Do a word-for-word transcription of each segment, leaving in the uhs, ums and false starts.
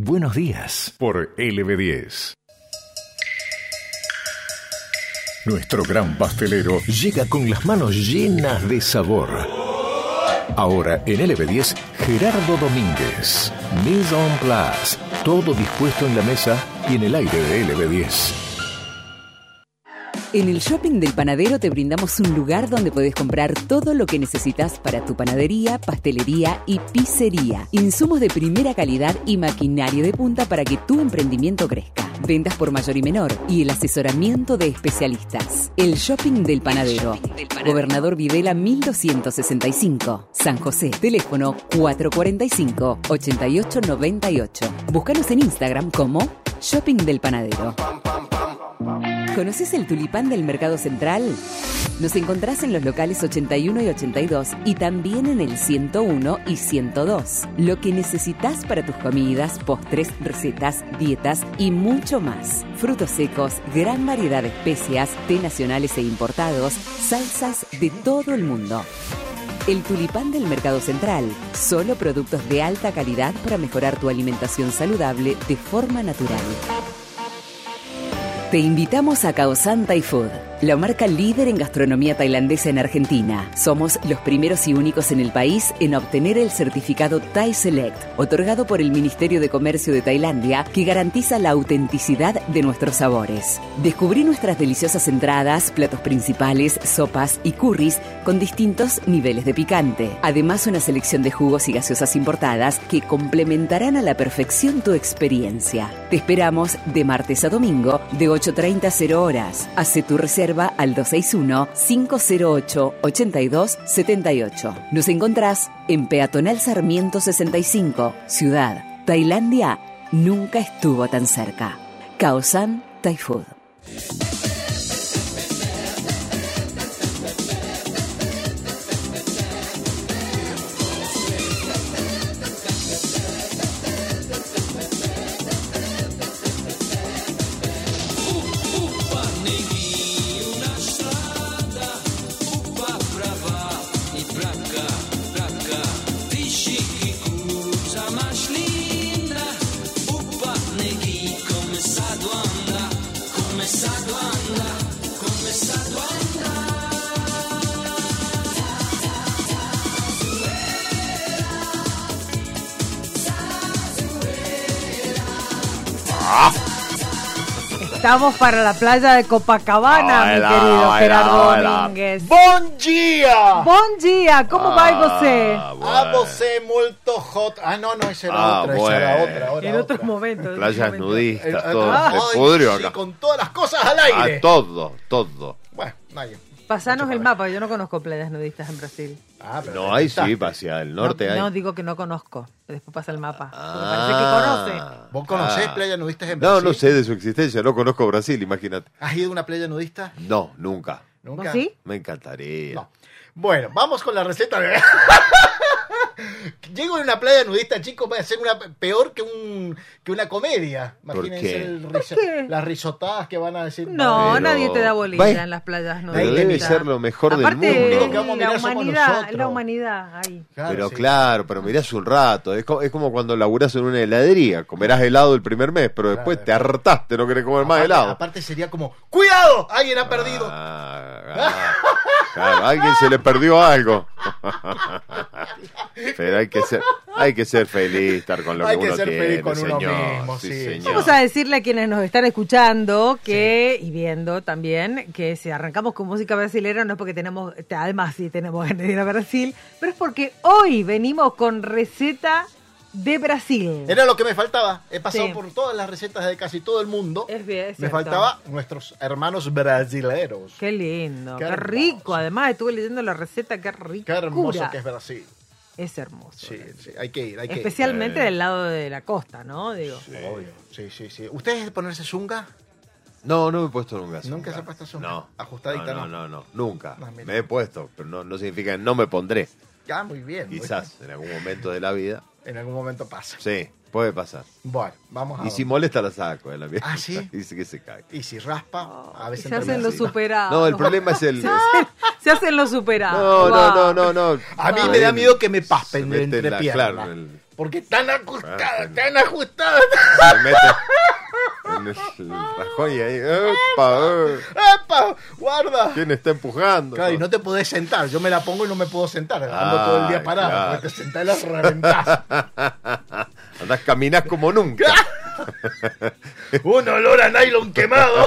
Buenos días por L B diez. Nuestro gran pastelero llega con las manos llenas de sabor. Ahora en L B diez, Gerardo Domínguez. Mise en place. Todo dispuesto en la mesa y en el aire de L B diez. En el Shopping del Panadero te brindamos un lugar donde podés comprar todo lo que necesitas para tu panadería, pastelería y pizzería. Insumos de primera calidad y maquinaria de punta para que tu emprendimiento crezca. Ventas por mayor y menor y el asesoramiento de especialistas. El Shopping del Panadero. Shopping del Panadero. Gobernador Videla mil doscientos sesenta y cinco. San José. Teléfono cuatro cuatro cinco, ocho ocho nueve ocho. Búscanos en Instagram como Shopping del Panadero. ¿Conoces el tulipán del Mercado Central? Nos encontrás en los locales ochenta y uno y ochenta y dos y también en el ciento uno y ciento dos. Lo que necesitas para tus comidas, postres, recetas, dietas y mucho más. Frutos secos, gran variedad de especias, té nacionales e importados, salsas de todo el mundo. El tulipán del Mercado Central. Solo productos de alta calidad para mejorar tu alimentación saludable de forma natural. Te invitamos a Khao San Thai Food, la marca líder en gastronomía tailandesa en Argentina. Somos los primeros y únicos en el país en obtener el certificado Thai Select, otorgado por el Ministerio de Comercio de Tailandia, que garantiza la autenticidad de nuestros sabores. Descubrí nuestras deliciosas entradas, platos principales, sopas y curries con distintos niveles de picante. Además, una selección de jugos y gaseosas importadas que complementarán a la perfección tu experiencia. Te esperamos de martes a domingo de ocho treinta a cero horas. Hace tu reserva al dos seis uno, cinco cero ocho, ocho dos siete ocho. Nos encontrás en Peatonal Sarmiento sesenta y cinco, Ciudad. Tailandia nunca estuvo tan cerca. Khao San Thai Food. Estamos para la playa de Copacabana, Hola, mi querido hola, Gerardo hola. Domínguez. Bom dia! Bom dia, como Ah, vai você? bueno. A você muito hot. Ah, no, no, esa era Ah, otra, bueno. esa era otra. Ahora En otros otra. momentos. en Playas otros momentos. Eh, nudistas, eh, todo. ay, Se pudrió sí, acá. con todas las cosas al aire. A todo, todo. Bueno, nadie. Pasanos Mucho el para mapa, yo no conozco playas nudistas en Brasil. Ah, pero No, te hay inventaste. sí, hacia el norte no, hay. no, digo que no conozco. Después pasa el mapa. Porque Ah. parece que conoce. ¿Vos conocés Ah. playas nudistas en No, Brasil? no sé de su existencia, no conozco Brasil, imagínate. ¿Has ido a una playa nudista? No, nunca. ¿Nunca? ¿Vos sí? Me encantaría. No. Bueno, vamos con la receta de... Llego a una playa nudista, chicos, va a ser una peor que un que una comedia. ¿Por Imagínense qué? el ¿Por riso- qué? las risotadas que van a decir. No, Pero- nadie te da bolilla Vaya. en las playas Pero nudistas. debe ser lo mejor del Aparte, mundo. Lo único que vamos a la mirar somos humanidad, nosotros. la humanidad, ahí. Claro, Pero sí. claro, pero mirás un rato. Es como, es como cuando laburás en una heladería. Comerás helado el primer mes, pero después Claro. te hartaste, no querés comer más Aparte- helado. Aparte sería como, ¡cuidado! Alguien ha perdido. Ah, ah, claro, a alguien se le perdió algo. Pero hay que ser, hay que ser feliz, estar con lo Hay que que uno ser tiene, feliz con uno señor. mismo, sí, sí. señor. Vamos a decirle a quienes nos están escuchando que y viendo también que si arrancamos con música brasilera no es porque tenemos, además sí tenemos ganas de ir a Brasil, pero es porque hoy venimos con receta de Brasil. Era lo que me faltaba. He pasado Sí. por todas las recetas de casi todo el mundo. Es bien, es me cierto. faltaba nuestros hermanos brasileros. Qué lindo, Qué qué, hermoso. rico. Además estuve leyendo la receta, qué rico. Qué hermoso que es Brasil. Es hermoso. Sí, sí, hay que ir, hay que Especialmente Eh. del lado de la costa, ¿no? Digo. ir. Obvio. Sí, sí, sí. ¿Ustedes de ponerse zunga? No, no me he puesto nunca. ¿Nunca zunga. se ha puesto zunga? No. Ajustadita, no. no. No, no, no, nunca. No, mira. me he puesto, pero no, no significa que no me pondré. Ah, muy bien. muy Quizás en algún momento de la vida. bien. En algún momento pasa. Sí. Puede pasar. Bueno, vamos a Y ver. si molesta la saco de la mierda. ¿Ah, sí? Dice que se cae. Y si raspa, a veces Se hacen termina los así. superados. No, el problema es el... Se hacen los No, superados. no, no, Wow. no, no. A mí No, me da él miedo que me se paspen de mete en la- entrepierna. claro, en el- Porque tan ajustada, Ah, tan ajustada. se mete en el, el rajón y ahí... ¡Epa! eh! ¡Epa! ¡Guarda! ¿Quién está empujando? Claro, y no te podés sentar. Yo me la pongo y no me puedo sentar. Ando todo el día Ay, parado. claro. Porque te sentás y la reventás. Andás, caminás como nunca. Un olor a nylon quemado.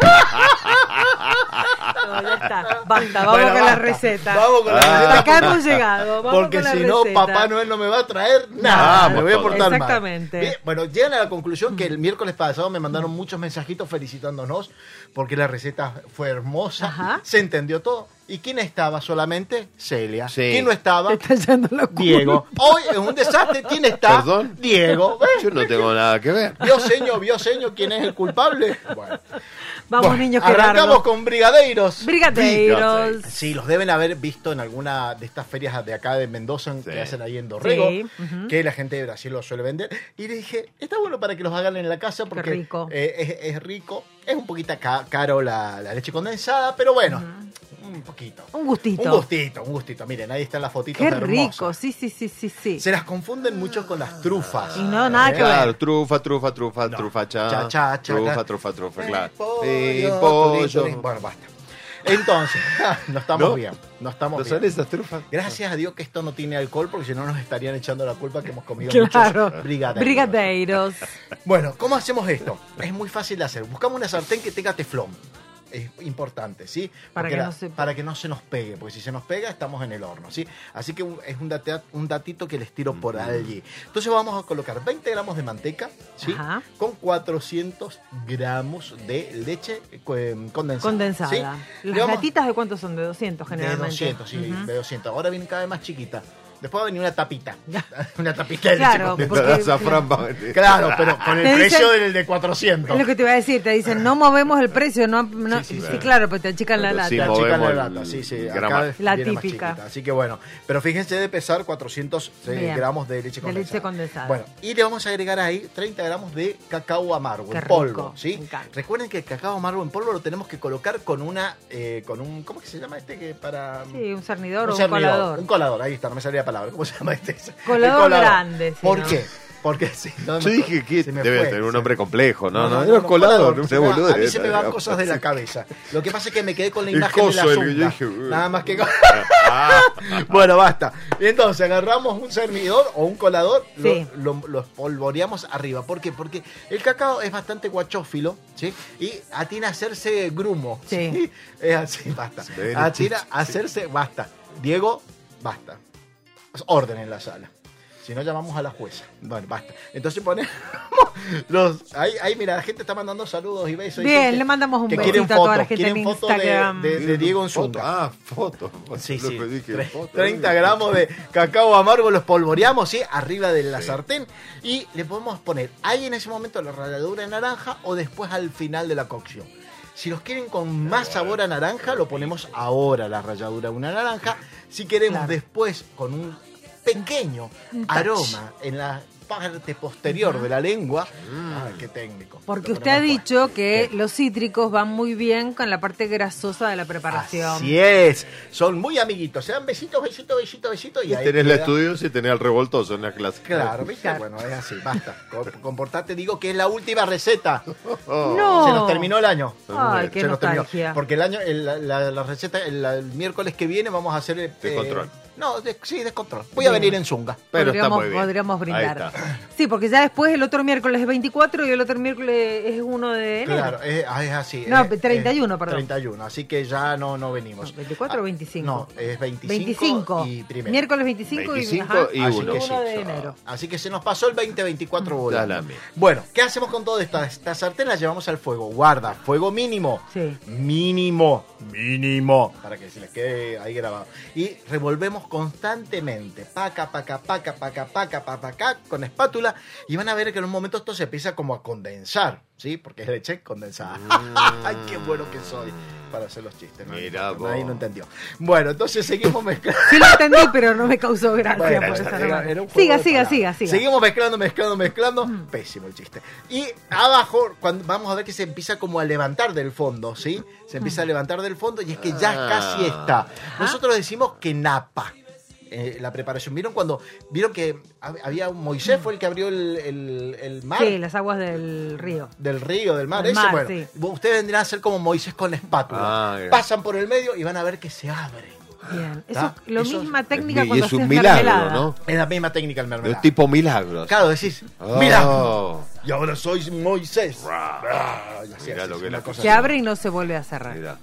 No, ya está. Basta, vamos Bueno, con la basta. receta. Vamos con la Ah. receta. Acá hemos llegado. Vamos Porque con la si no, receta. Papá Noel no me va a traer nada. Vamos me voy a todos. portar mal. Exactamente. Bien, bueno, llegan a la conclusión que el miércoles pasado me mandaron muchos mensajitos felicitándonos porque la receta fue hermosa. Ajá. Se entendió todo. ¿Y quién estaba solamente? Celia. Sí. ¿Quién no estaba? Te está yendo la Diego. Hoy es un desastre. ¿Quién está? ¿Perdón? Diego. Yo no tengo nada que ver. ¿Vio seño? ¿Vio seño quién es el culpable? Bueno. Vamos, Bueno, niños arrancamos Gerardo. con brigadeiros. Brigadeiros. Sí, los deben haber visto en alguna de estas ferias de acá de Mendoza Sí. que hacen ahí en Dorrego, Sí, ujú. que la gente de Brasil los suele vender. Y le dije, está bueno para que los hagan en la casa porque rico. eh, es, es rico. Es un poquito ca- caro la, la leche condensada, pero bueno, un poquito. Un gustito. Un gustito, un gustito. Miren, ahí están las fotitos Qué hermosas. rico. Sí, sí, sí, sí, sí. Se las confunden mucho con las trufas. Y no, nada que Claro, ver. trufa, trufa, trufa, No. trufa, cha. Cha, cha, cha, trufa, cha. trufa, trufa, Eh, claro. pollo, Sí, tulín, pollo. tulín. Bueno, basta. Entonces, no estamos ¿No? bien. No estamos ¿No bien. son esas trufas? Gracias a Dios que esto no tiene alcohol, porque si no nos estarían echando la culpa que hemos comido Claro. muchos brigadeiros. Brigadeiros. Bueno, ¿cómo hacemos esto? Es muy fácil de hacer. Buscamos una sartén que tenga teflón. Es importante, ¿sí? Para Porque que la- no se- para que no se nos pegue, porque si se nos pega estamos en el horno, ¿sí? Así que un- es un, date- un datito que les tiro por allí. Entonces vamos a colocar veinte gramos de manteca, ¿sí? Ajá. Con cuatrocientos gramos de leche eh, condensada. Condensada. ¿sí? ¿Las Le vamos- latitas de cuántos son? De doscientos de generalmente. doscientos, sí, Ujú. de doscientos. Ahora viene cada vez más chiquita. Después va a venir una tapita. Una tapita de Claro, leche porque- La azafrán va a venir. Claro, pero con el Te precio dicen- del de cuatrocientos. Es lo que te iba a decir, te dicen, no movemos el precio, no, no- Sí, sí, sí, sí. claro, pero te achican la Pero lata. sí, La movemos chica la el lata, sí, sí. Acá gramaje. La viene más típica. chiquita. Así que bueno, pero fíjense de pesar cuatrocientos eh, Bien. gramos de leche De condensada. leche condensada. Bueno, y le vamos a agregar ahí treinta gramos de cacao amargo Qué en polvo, rico, ¿sí? me encanta. Recuerden que el cacao amargo en polvo lo tenemos que colocar con una, eh, con un, ¿cómo que se llama este que para? Sí, un cernidor o un cernidor, colador. Un colador, ahí está, no me salía la palabra. ¿Cómo se llama este? Colador El grande, sí, ¿Por ¿no? qué? Porque si no, Yo me- dije que se me debe fue, tener un se- nombre complejo, ¿no? No, no, era no, colador, colador. no sé, boludo. A mí se me van cosas de la cabeza. Lo que pasa es que me quedé con la El imagen coso, de la el que yo zunga. dije, uh. Nada más que... Ah, Bueno, basta. Y entonces agarramos un cernidor o un colador, lo- Sí. lo, lo espolvoreamos arriba. ¿Por qué? Porque el cacao es bastante guachófilo, ¿sí? Y atina a hacerse grumo. Sí. Es así, basta. Very Atina chichi, a hacerse, basta. Diego, basta. Orden en la sala. Si no, llamamos a la jueza. Bueno, basta. Entonces ponemos los... Ahí, ahí, mira, la gente está mandando saludos y besos. y Bien, gente le mandamos un que besito quieren a toda fotos, la gente en quieren fotos de- Instagram. de, de Diego en foto. Zunga. Ah, foto. Sí, Lo sí. pedí que Tre- foto. treinta gramos de cacao amargo los polvoreamos, ¿sí? Arriba de la sartén. Y le podemos poner ahí en ese momento la ralladura de naranja o después al final de la cocción. Si los quieren con más sabor a naranja, lo ponemos ahora la ralladura de una naranja. Si queremos Claro. después con un pequeño Un touch. aroma en la parte posterior de la lengua. Ay, qué técnico. Porque Lo usted ha ponemos dicho después. que ¿Qué? los cítricos van muy bien con la parte grasosa de la preparación. Así es. Son muy amiguitos. Se dan besitos, besitos, besitos, besitos. Y ahí Tenés la queda- estudiosa y tenés al revoltoso en la clase. Claro, ¿viste? Claro. Bueno, es así, basta. Com- Comportate, digo que es la última receta. Oh. No. Se nos terminó el año. Ay, qué Se nos terminó. nostalgia. Porque el año, el- la, la- la receta, el, el miércoles que viene vamos a hacer... eh, Descontrol. no, de- sí, descontrol. Voy a Bien. venir en Zunga. Pero está podríamos, muy bien. podríamos brindar. Ahí está. Sí, porque ya después el otro miércoles es veinticuatro y el otro miércoles es uno de enero. Claro, es, ah, es así. No, es- treinta y uno, es perdón. treinta y uno, así que ya no, no venimos. No, ¿veinticuatro o veinticinco? No, es veinticinco, veinticinco. y primero. Miércoles veinticinco, veinticinco y, ajá, y Así uno. que sí. uno de enero. Así que se nos pasó el veinte veinticuatro volando. Da la mía. Bueno, ¿qué hacemos con todo esto? Esta sartén la llevamos al fuego. Guarda, fuego mínimo. Sí. Mínimo. Mínimo. Para que se les quede ahí grabado. Y revolvemos constantemente. Paca, paca, paca, paca, paca, paca, paca, con espátula. Y van a ver que en un momento esto se empieza como a condensar. ¿sí? Porque es leche condensada. ¡Ay, qué bueno que soy para hacer los chistes! ¿No? Mira vos. Nadie no entendió. Bueno, entonces seguimos mezclando. Sí lo entendí, pero no me causó gracia. Bueno, por era- esa era- nomás. era un juego siga, de siga, palabras. siga, siga. Seguimos mezclando, mezclando, mezclando. Pésimo el chiste. Y abajo, cuando vamos a ver que se empieza como a levantar del fondo, ¿sí? Se empieza a levantar del fondo y es que ya Ah. casi está. Nosotros decimos que napa. Eh, la preparación. ¿Vieron cuando vieron que hab- había un Moisés fue el que abrió el, el- el mar? Sí, las aguas del río. Del río, del mar, Del ese, mar, bueno, sí. ustedes vendrán a ser como Moisés con la espátula. Ah, ya. Pasan por el medio y van a ver que se abre. Bien. Eso ¿Está? es lo Eso es- misma técnica Y cuando es un haces milagro, mermelada. ¿no? Es la misma técnica el De mermelada. tipo milagros. Claro, decís, Oh. mira, y ahora soy Moisés. Ah, y así Mirá haces, lo que una la cosa Se así. abre y no se vuelve a cerrar. Mirá.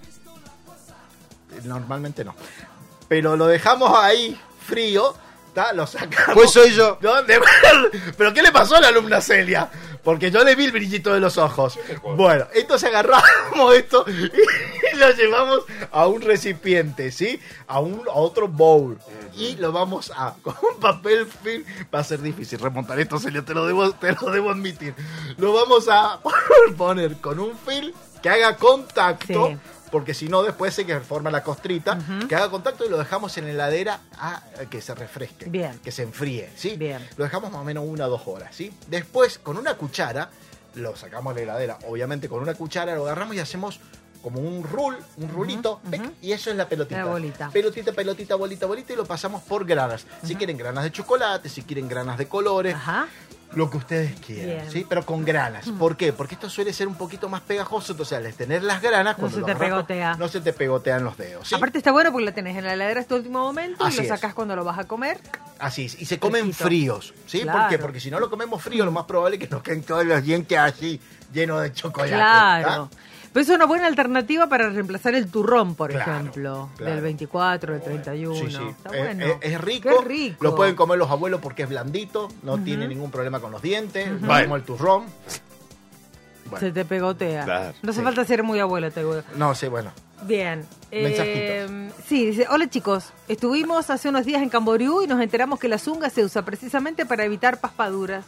Normalmente no. Pero lo dejamos ahí frío, ¿tá? Lo sacamos. Pues soy yo. ¿Dónde? ¿Pero qué le pasó a la alumna Celia? Porque yo le vi el brillito de los ojos. Bueno, entonces agarramos esto y lo llevamos a un recipiente, ¿sí? A un a otro bowl. Y lo vamos a, con un papel film, va a ser difícil remontar esto, Celia, te lo debo, te lo debo admitir. Lo vamos a poner con un film que haga contacto. Sí. Porque si no, después se que forma la costrita, que haga contacto y lo dejamos en la heladera a que se refresque. Bien. Que se enfríe, ¿sí? Bien. Lo dejamos más o menos una o dos horas, ¿sí? Después, con una cuchara, lo sacamos de la heladera. Obviamente, con una cuchara lo agarramos y hacemos como un rul, un rulito, ¡pic! Y eso es la pelotita. La bolita. Pelotita, pelotita, bolita, bolita, y lo pasamos por granas. Si quieren granas de chocolate, si quieren granas de colores, Ajá. lo que ustedes quieran, Bien. ¿sí? Pero con granas. ¿Por qué? Porque esto suele ser un poquito más pegajoso, entonces al tener las granas, No cuando se lo te agarras, pegotea. no se te pegotean los dedos, ¿sí? Aparte está bueno porque la tenés en la heladera hasta último momento Así y lo es. sacás cuando lo vas a comer. Así es. Y se comen Fresquito. fríos, ¿sí? ¿Por Claro. qué? Porque si no lo comemos frío, lo más probable es que nos queden todos los dientes así, llenos de chocolate. Claro. ¿tá? Pero es una buena alternativa para reemplazar el turrón, por Claro, ejemplo, claro. del veinticuatro, del treinta y uno. Sí, sí. Está Eh, bueno. eh, es rico. Qué rico. Lo pueden comer los abuelos porque es blandito, no tiene ningún problema con los dientes, como el turrón. Bueno, Se te pegotea. Claro, no hace sí. falta ser muy abuelo, te digo. no sé, bueno. Bien. Mensajitos. Eh, sí, dice, hola chicos, estuvimos hace unos días en Camboriú y nos enteramos que la zunga se usa precisamente para evitar paspaduras.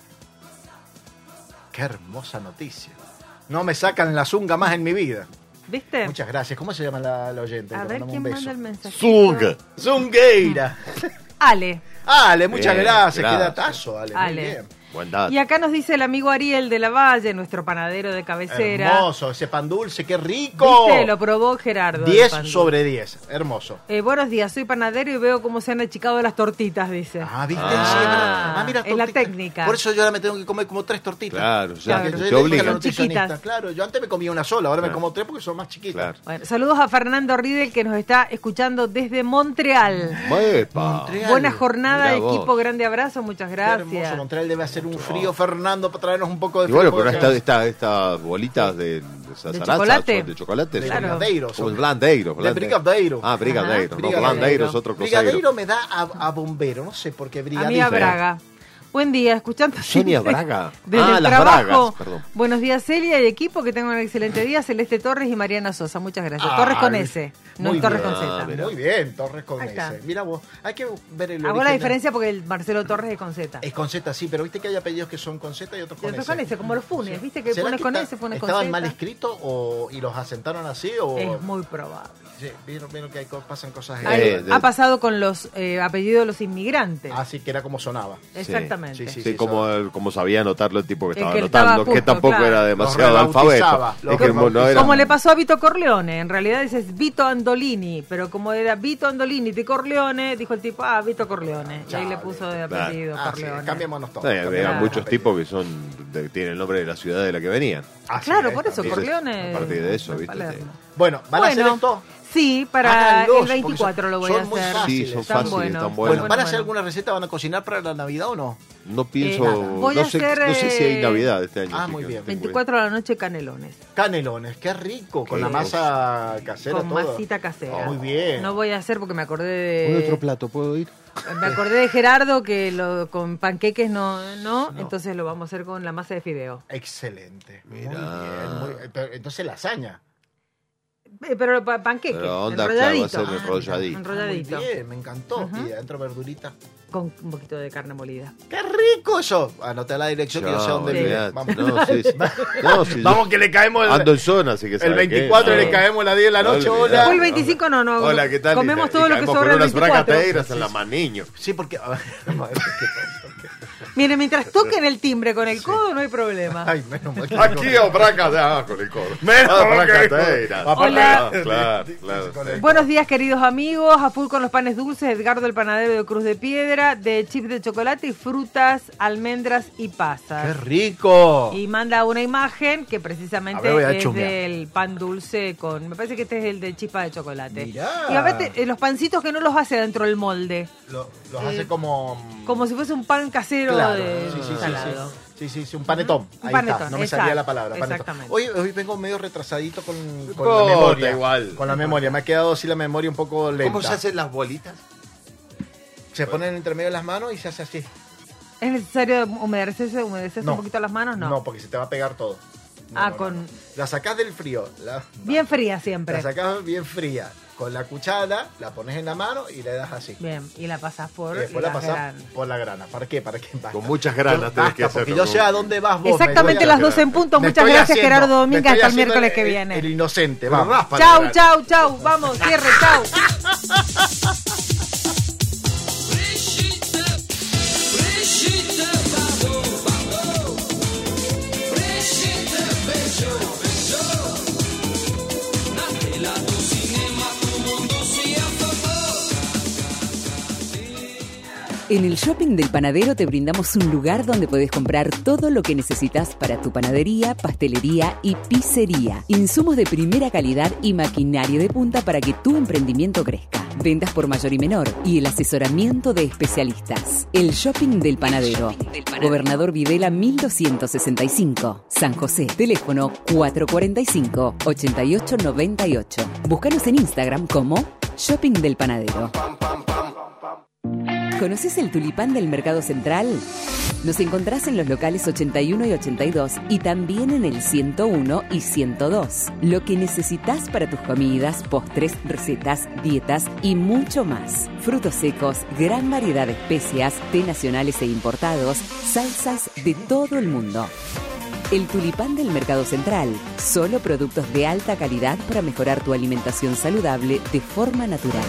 Qué hermosa noticia. No me sacan la zunga más en mi vida. ¿Viste? Muchas gracias. ¿Cómo se llama la, la oyente? A Le ver mandamos quién un manda el beso. mensaje. Zunga. Zungueira. Ale. Ale, muchas Bien, gracias. Qué gracias. datazo, Ale. Muy Ale. bien. Buen dato. Y acá nos dice el amigo Ariel de la Valle, nuestro panadero de cabecera. Hermoso, ese pan dulce, qué rico. ¿Viste? Lo probó Gerardo. el diez pan sobre diez. Hermoso. Eh, buenos días, soy panadero y veo cómo se han achicado las tortitas, dice. Ah, ¿viste? Ah. Sí, es verdad. Ah, mira, Es la tortita. técnica. Por eso yo ahora me tengo que comer como tres tortitas. Claro, ya Claro. Yo te le dije a la obligan. nutricionista, Chiquitas. claro, yo antes me comía una sola, ahora me Claro. como tres porque son más chiquitas. Claro. Bueno, saludos a Fernando Riedel que nos está escuchando desde Montreal. Epa. Montreal. Buena jornada, Mirá vos. equipo, grande abrazo, muchas Qué hermoso, gracias. Montreal debe hacer un frío, Fernando, para traernos un poco de Y bueno, frío. pero esta- esta- estas bolitas de, de, zaraza chocolate. son de chocolate. De son- Claro. brigadeiro, Como son. blandeiro. De brigadeiro. Ah, brigadeiro. Ajá. No, Brigadeiro. blandeiro es otro Brigadeiro coseiro. me da a, a bombero, no sé por qué A mí brigadeiro. a Braga. Buen día, escuchando Sonia siempre Braga. desde Ah, el las trabajo. Bragas, perdón. Buenos días, Celia y equipo, que tengan un excelente día. Celeste Torres y Mariana Sosa, muchas gracias. Ah, Torres con S, no muy es Torres bien. con Ah, Z. mira. Muy bien, Torres con Ahí está. S. Mira vos, hay que ver el Hago origen la de- diferencia porque el Marcelo Torres es con Z. Es con Z, sí, pero viste que hay apellidos que son con Z y otros Y con otros S. con S, como los Funes, viste que ¿Será pones con está- S, pones con ¿Estaban Z. mal escritos o, y los asentaron así? O, Es muy probable. sí, vieron, vieron que hay, co- pasan cosas Eh, Ahí de- ha pasado con los eh, apellidos de los inmigrantes. así que era como sonaba. Exactamente. Sí, sí, Sí, sí, como, el- como sabía anotarlo el tipo que El estaba que anotando, estaba que justo, tampoco claro. era demasiado Los rebautizaba, alfabeto. los Es que no rebautizaba. era- Como le pasó a Vito Corleone, en realidad dices Vito Andolini, pero como era Vito Andolini de Corleone, dijo el tipo, ah, Vito Corleone. Y ahí Chao, le puso de claro. apellido Ah, sí, Corleone. cambiémonos todos. Sí, había cambiémonos muchos apellidos. tipos que son de- tienen el nombre de la ciudad de la que venían. Así Claro, es, por eso, también. Corleone. A partir de eso, de ¿viste? Palermo. Bueno, ¿van a hacer Bueno, esto? sí, para Háganlos, el veinticuatro porque lo voy son a muy hacer. fáciles. Sí, son Están fáciles, buenos. están Bueno, buenos. ¿van a hacer bueno. alguna receta? ¿Van a cocinar para la Navidad o no? No pienso, Eh, voy no, a sé, hacer, no sé si hay eh, Navidad este año. ah, así muy que bien. no tengo veinticuatro de la noche, canelones. Canelones, qué rico, con Qué la masa casera Con todo. masita casera. Oh, muy bien. No voy a hacer porque me acordé idea. ¿Un de. otro plato puedo ir? Me acordé de Gerardo que lo, con panqueques no, no, entonces lo vamos a hacer con la masa de fideo. Excelente. Muy Mirá. bien. muy- pero entonces lasaña. Eh, Pero pa- panqueque, Pero onda, claro, va a enrolladito. ser enrolladito. Enrolladito. Muy bien, me encantó. Ujú. Y adentro verdurita. Con un poquito de carne molida. ¡Qué rico eso! Anoté la dirección que yo sé Chao, dónde Sí. vive. olvidate. Vamos, No, sí, sí. No, sí, Vamos yo que le caemos el, ando en zona, así que el ¿sabe qué? veinticuatro, No. le caemos a las diez de la No noche. olvidate. Hola. Fue el veinticinco, no, no. Hola, ¿qué tal? Comemos Y- todo y lo que caemos sobra con el unas veinticuatro. bracateiras en la maniño. Sí, porque... a ver, vamos a ver, Miren, mientras toquen el timbre con el codo, no hay problema. Ay, menos mal que Aquí o braca, ah, con el codo. Menos Ah, mal que- bracateiras. Aparte- Hola. Ah, claro, claro. sí. Buenos días, queridos amigos. A full con los panes dulces, Edgardo el panadero de Cruz de Piedra, de chips de chocolate y frutas, almendras y ¡Qué pasas. rico! Y manda una imagen que precisamente A ver, voy a es chusmear. del pan dulce con... Me parece que este es el de chispa de chocolate. Mirá. Y a ver, te- eh, los pancitos que no los hace dentro del molde. Lo- los Eh, hace como... Como si fuese un pan casero Claro, de sí, sí, sí, salado. sí. Sí, sí, sí, un panetón. Un Ahí panetón, está, no me exacto, salía la palabra. panetón. exactamente. Hoy, hoy vengo medio retrasadito con, con importa, la memoria. igual. Con la memoria, me ha quedado así la memoria un poco lenta. ¿Cómo se hacen las bolitas? Se ponen entre medio de las manos y se hace así. ¿Es necesario humedecerse, humedecerse No. un poquito las manos? No. No, porque se te va a pegar todo. No, Ah, no, con- no. La sacás del frío. La, Bien fría siempre. La sacás bien fría. Con la cuchara, la pones en la mano y le das así. Bien, y la pasas por Y después la las pasás granas. por la grana. ¿Para qué? ¿Para qué? Basta. Con muchas granas Yo- tenés basta, que hacerlo. porque yo sé a dónde vas vos. Exactamente me las voy a- dos en punto. me Muchas estoy gracias, haciendo- Gerardo me Domínguez. estoy Hasta el haciendo miércoles que el- viene. El inocente, Pero vamos. raspa la Chau, grana. chau, chau. Vamos, cierre, chau. En el Shopping del Panadero te brindamos un lugar donde podés comprar todo lo que necesitas para tu panadería, pastelería y pizzería. Insumos de primera calidad y maquinaria de punta para que tu emprendimiento crezca. Ventas por mayor y menor y el asesoramiento de especialistas. El Shopping del Panadero. Gobernador Videla mil doscientos sesenta y cinco. San José. Teléfono cuatro cuatro cinco, ocho ocho nueve ocho. Búscanos en Instagram como Shopping del Panadero. ¿Conoces el tulipán del Mercado Central? Nos encontrás en los locales ochenta y uno y ochenta y dos y también en el ciento uno y ciento dos. Lo que necesitas para tus comidas, postres, recetas, dietas y mucho más. Frutos secos, gran variedad de especias, té nacionales e importados, salsas de todo el mundo. El tulipán del Mercado Central. Solo productos de alta calidad para mejorar tu alimentación saludable de forma natural.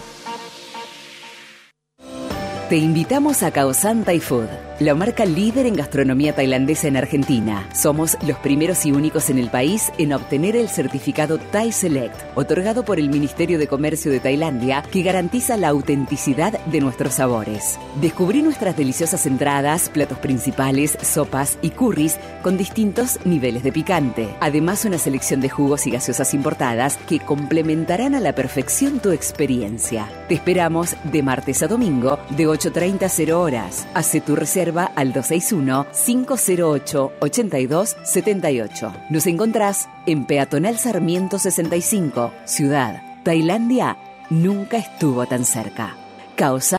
Te invitamos a Khao San Thai Food, la marca líder en gastronomía tailandesa en Argentina. Somos los primeros y únicos en el país en obtener el certificado Thai Select, otorgado por el Ministerio de Comercio de Tailandia, que garantiza la autenticidad de nuestros sabores. Descubrí nuestras deliciosas entradas, platos principales, sopas y curries con distintos niveles de picante. Además, una selección de jugos y gaseosas importadas que complementarán a la perfección tu experiencia. Te esperamos de martes a domingo de ocho treinta a cero horas. Hace tu reserva al dos seis uno, cinco cero ocho, ocho dos siete ocho. Nos encontrás en Peatonal Sarmiento sesenta y cinco, Ciudad. Tailandia nunca estuvo tan cerca. Khao San